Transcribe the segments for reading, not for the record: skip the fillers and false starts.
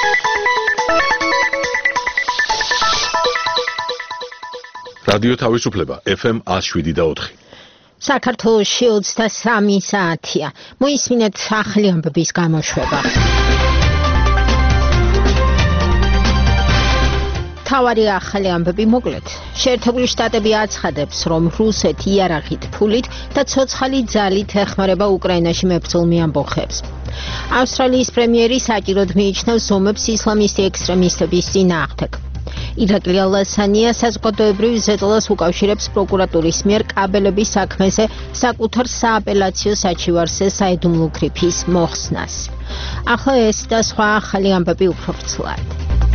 რადიო თავისუფლება FM 107.4. საქართველოში 23 საათია. მოისმინეთ ახალი ამბების გამოშვება. თავარი ახალი ამბები მოკლედ. შეერთებული შტატები აცხადებს, რომ რუსეთი იარაღით, ფულით და ცოცხალი ძალით ეხმარება უკრაინაში მებრძოლ ამბოხებს. ავსტრალიის პრემიერი საჭიროდ მიიჩნევს ზომებს ისლამისტი ექსტრემისტების წინააღმდეგ. ირაკლი ალასანია საზოგადოებრივ ზედლას უკავშირებს პროკურატურის მიერ კაბელების საქმეზე საკუთარ სააპელაციო საჩივარზე საიდუმლო გრიფის მოხსნას. ახლა ეს და სხვა ახალი ამბები უფრო ვრცლად.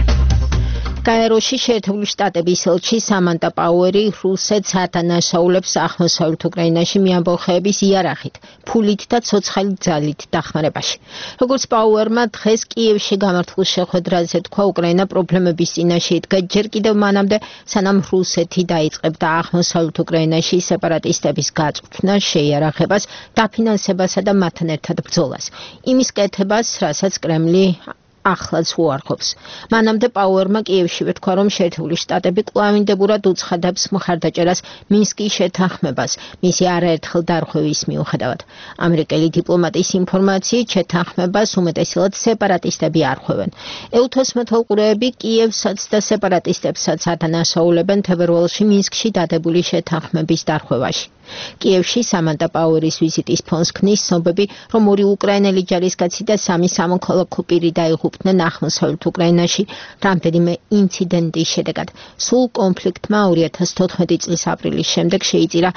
გაეროში შეერთებული შტატების ელჩი სამანტა პაუერი რუსეთს ათანაშაულებს აღმოსავლეთ უკრაინაში მიამბოხეების იარაღით, ფულით და ცოცხალი ძალით დახმარებაში. როგორც პაუერმა დღეს კიევში გამართულ შეხვედრაზე თქვა, უკრაინა პრობლემების წინაშე იდგა ჯერ კიდევ მანამდე, სანამ რუსეთი დაიწყებდა აღმოსავლეთ უკრაინაში სეპარატისტების გაწვრთნას, შეიარაღებას, დაფინანსებასა და მათთან ერთად ბრძოლას. იმის კეთებას, რასაც კრემლი ახლაც უარყოფს. მანამდე პაუერმა კიევში ვეთქვა, რომ შეერთებული შტატები კვლავინდებურად უცხადებს მხარდაჭერას მინსკის შეთანხმებას, მისი არაერთხელ დარღვევის მიუხედავად. ამერიკელი დიპლომატის ინფორმაციით შეთანხმებას უმეტესად სეპარატისტები არღვევენ. ეუთოს მეთვალყურეები კიევსაც და სეპარატისტებსაც ათანაშაულებენ თებერვალში მინსკში დადებული შეთანხმების დარღვევაში. კიევში სამანტა პაუერის ვიზიტის ფონს ქმნის ცნობები, რომ ორი უკრაინელი ჯარისკაცი და სამი სამოქალაქო პირი დაიღუპნენ აღმოსავლეთ უკრაინაში რამდენიმე ინციდენტის შედეგად. სულ კონფლიქტმა 2014 წლის აპრილის შემდეგ შეიწირა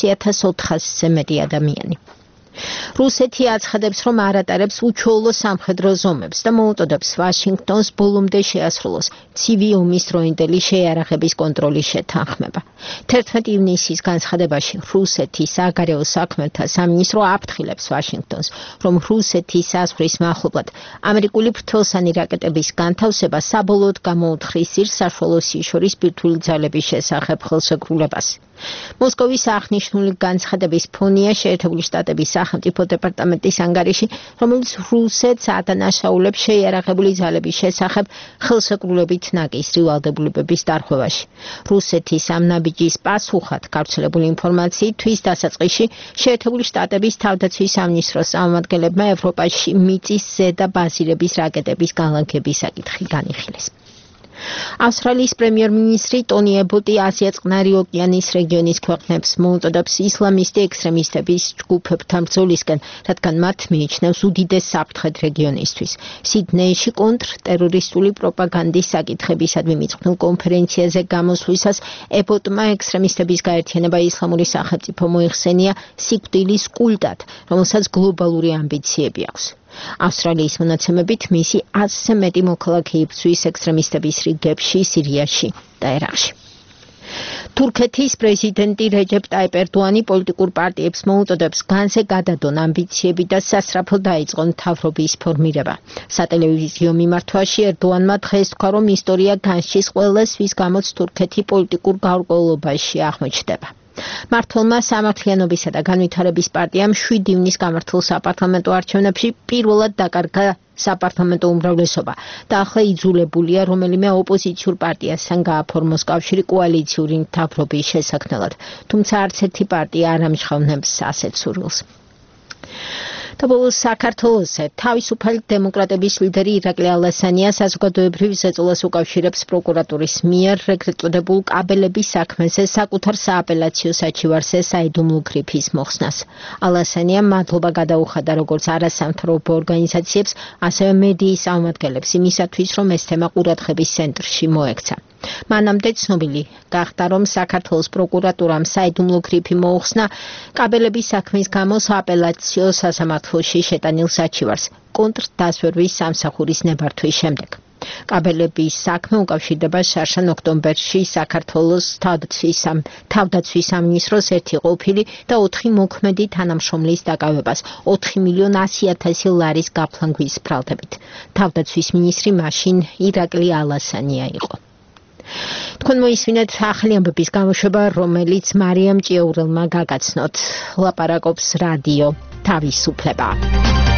6400-ზე მეტი ადამიანი. რუსეთი აცხადებს, რომ არ ატარებს უჩვეულო სამხედრო ზომებს და მოუწოდებს ვაშინგტონს ბოლომდე შეასრულოს ცივი ომის დროინდელი შეიარაღების კონტროლის შეთანხმება. 11 ივნისის განცხადებაში რუსეთის საგარეო საქმეთა სამინისტრო აფრთხილებს ვაშინგტონს, რომ რუსეთის საზღვრის მახლობლად ამერიკული ფრთოსანი რაკეტების განთავსება საბოლოოდ გამოუთხრის საშუალო სიშორის ბირთვული ძალების შესახებ ხელშეკრულებას. მოსკოვის აღნიშნული განცხადების ფონია შეერთებული შტატების სახელმწიფო დეპარტამენტის ანგარიში, რომელიც რუსეთს ათანაშაულებს შეიარაღებული ძალების შესახებ ხელშეკრულებით ნაკისრი ვალდებულებების დარღვევაში. რუსეთის ამ ნაბიჯის პასუხად გავრცელებული ინფორმაციით თვის დასაწყისში შეერთებული შტატების თავდაცვის სამინისტროს წარმომადგენლებმა ევროპაში მიწის ზედა ბაზირების რაკეტების განლაგების საკითხი განიხილეს. ავსტრალიის პრემიერ-მინისტრი ტონი ებოტი აზია-წყნარი ოკეანის რეგიონის ქვეყნებს მოუწოდებს ისლამისტი ექსტრემისტების ჯგუფებთან ბრძოლისკენ, რადგან მათ მიიჩნევს უდიდეს საფრთხედ რეგიონისთვის. სიდნეიში კონტრტერორისტული პროპაგანდის საკითხებისადმი მიწყვნილ კონფერენციაზე გამოსვლისას ებოტმა ექსტრემისტების გაერთიანება ისლამური სახელმწიფო მოიხსენია სიკვდილის კულტად, რომელსაც გლობალური ამბიციები აქვს. ავსტრალიის მონაცემებით მისი 100-ზე მეტი მოქალაქე იბრძვის ექსტრემისტების რიგებში სირიაში და ერაყში. თურქეთის პრეზიდენტი რეჯეპ ტაიპ ერდოანი პოლიტიკურ პარტიებს მოუწოდებს განზე გადადონ ამბიციები და სასწრაფოდ დაიწყონ მთავრობის ფორმირება. სატელევიზიო მიმართვაში ერდოანმა დღეს თქვა, რომ ისტორია განსჯის ყველას, ვის გამოც თურქეთი პოლიტიკურ გაურკვევლობაში აღმოჩნდება. მმართველმა სამართლიანობისა და განვითარების პარტიამ 7 ივნის გამართულ საპარლამენტო არჩევნებში პირველად დაკარგა საპარლამენტო უმრავლესობა და ახლა იძულებულია რომელიმე ოპოზიციურ პარტიასთან გააფორმოს კავშირი კოალიციური მთავრობის შესაქმნელად, თუმცა არც ერთი პარტია არ ამჟღავნებს ასეთ სურვილს. საქართველოსზე თავისუფალი დემოკრატების ლიდერი ირაკლი ალასანია საზოგადოებრივ ზეწოლას უკავშირებს პროკურატურის მიერ ეგრეთ წოდებულ კაბელების საქმეზე საკუთარ სააპელაციო საჩივარზე საიდუმლო გრიფის მოხსნას. ალასანიამ მადლობა გადაუხადა როგორც არასამთავრობო ორგანიზაციებს, ასევე მედიის წარმომადგენლებს იმისათვის, რომ ეს თემა ყურადღების ცენტრში მოექცა. მანამდე ცნობილი გახდა, რომ საქართველოს პროკურატურამ საიდუმლო გრიფი მოუხსნა კაბელების საქმის გამო სააპელაციო სასამართლოში შეტანილ საჩივარს კონტრდაზვერვის სამსახურის ნებართვის შემდეგ. კაბელების საქმე უკავშირდება შარშან ოქტომბერში საქართველოს თავდაცვის სამინისტროს ერთი ყოფილი და 4 მოქმედი თანამშრომლის დაკავებას 4,100,000 ლარის გაფლანგვის ბრალდებით. თავდაცვის მინისტრი მაშინ ირაკლი ალასანია იყო. თქვენ მოისმინეთ ახალი ამბების გამოშვება, რომელიც მარიამ ჭიაურელმა გაგაცნოთ. ლაპარაკობს რადიო თავისუფლება.